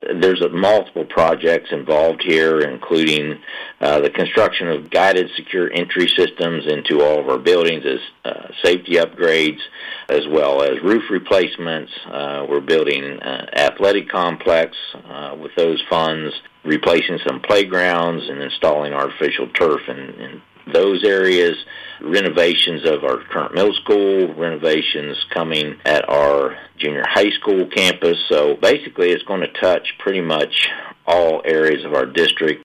There's multiple projects involved here, including the construction of guided secure entry systems into all of our buildings as safety upgrades, as well as roof replacements. We're building an athletic complex with those funds, replacing some playgrounds and installing artificial turf in those areas, renovations of our current middle school, renovations coming at our junior high school campus. So basically it's going to touch pretty much all areas of our district.